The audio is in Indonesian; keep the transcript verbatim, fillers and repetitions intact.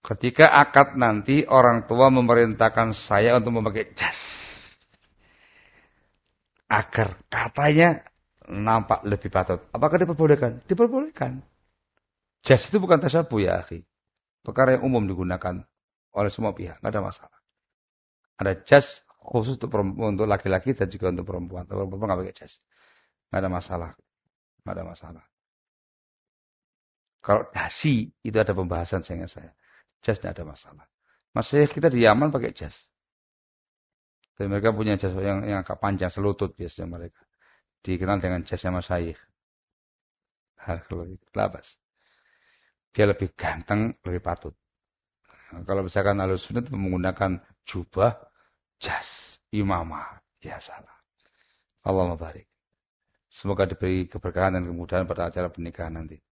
Ketika akad nanti orang tua memerintahkan saya untuk memakai jas. Agar katanya nampak lebih patut. Apakah diperbolehkan? Diperbolehkan. Jas itu bukan tasabuh ya, akhi. Perkara yang umum digunakan oleh semua pihak, nggak ada masalah. Ada jas khusus untuk perempuan, untuk laki-laki dan juga untuk perempuan. Kalau perempuan nggak pakai jas, nggak ada masalah, nggak ada masalah. Kalau dasi itu ada pembahasan saya saya. Jas nggak ada masalah. Masih kita di Yaman pakai jas. Dan mereka punya jas yang yang agak panjang selutut biasanya mereka. Dikenal dengan jasnya masyayikh. Kalau itu labas. Dia lebih ganteng, lebih patut. Nah, kalau misalkan Ahlus Sunnah menggunakan jubah, jas, imamah, ya salah. Allah mabarik. Semoga diberi keberkahan dan kemudahan pada acara pernikahan nanti.